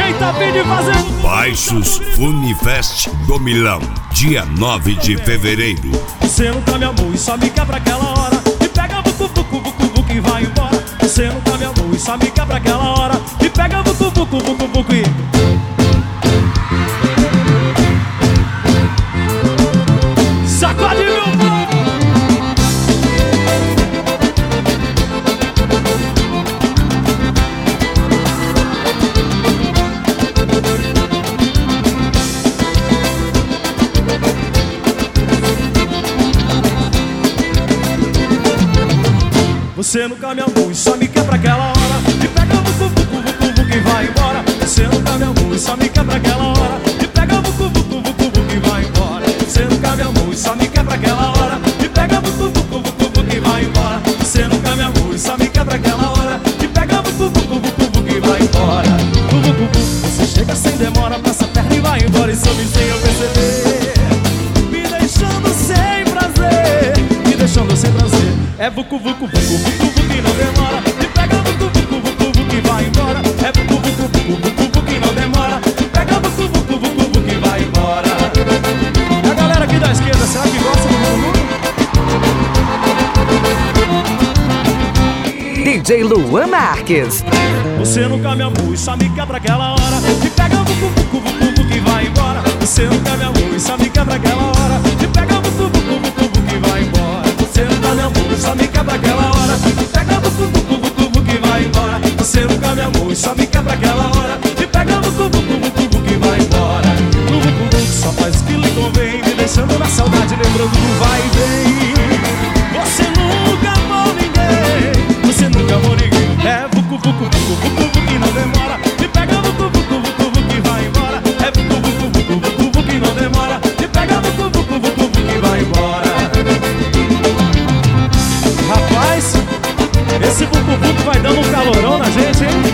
quem tá afim de fazer Baixos Funifest do Milão, dia 9 de fevereiro. Você não tá, meu amor, e só me quer pra aquela hora. E pega vucu, vucu, vucu, vucu e vai embora. Você não tá, meu amor, e só me quer pra aquela hora. E pega vucu, vucu, vucu, vucu e... sacode, meu povo! Você nunca me amou e só me quer pra aquela hora. E pega vucu, vucu, vucu, vucu e vai embora. Você nunca me amou e só me quer pra aquela hora. E pega vucu, vucu, vucu, vucu e vai embora. Você nunca me amou e só me quer pra aquela hora. E pega vucu, vucu, vucu, vucu e vai embora. Você nunca me amou e só me quer pra aquela hora. E pega vucu, vucu, vucu, vucu e vai embora. Vucu, vucu, você chega sem demora, passa a perna e vai embora. E some sem eu perceber, me deixando sem prazer, me deixando sem prazer. É vucu, vucu, vucu, vucu, vucu e não demora. E pega vucu, vucu, vucu, vucu e vai embora. É vucu, vucu, vucu, vucu, vucu e não demora. E pega vucu, vucu, vucu, vucu e vai embora. E a galera aqui da esquerda, será que gosta do vucu? DJ Luan Marques. Você nunca me amou e só me quer pra aquela hora. E pega vucu, vucu, vucu, vucu e vai embora. Você nunca me amou e só me quer pra aquela hora. E pega vucu, vucu, vucu, vucu e vai embora. Você nunca me amou e só me quer pra aquela hora. E pega vucu, vucu, vucu, vucu e vai embora. Você nunca me amou e só me quer pra aquela hora. E pega vucu, vucu, vucu, vucu e vai embora. No vucu, vucu só faz o que lhe convém, me deixando na saudade, lembrando do vai e vem. Você nunca amou ninguém, você nunca amou ninguém. É vucu, vucu, vucu, vucu, vucu e não demora. E pega vucu, vucu, vucu, vucu e vai embora. É vucu, vucu, vucu, vucu, vucu e não demora. E pega vucu, vucu, vucu, vucu e vai embora. Rapaz, esse vucu-vucu vai dando um calorão na gente, hein?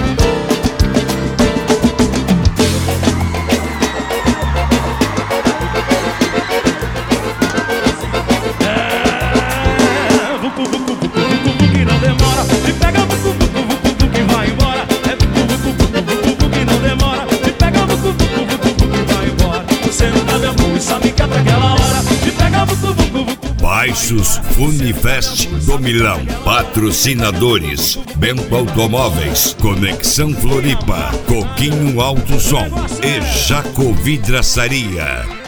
É vucu-vucu-vucu-vucu que não demora. E pega vucu-vucu-vucu que vai embora. É vucu-vucu-vucu-vucu que não demora. E pega vucu-vucu-vucu que vai embora. Você não tá meu amor e só me quer pra aquela hora. E pega vucu-vucu-vucu. Baixos Funifest do Milão. Patrocinadores: Bento Automóveis, Conexão Floripa, Coquinho Alto Som e Jaco Vidraçaria.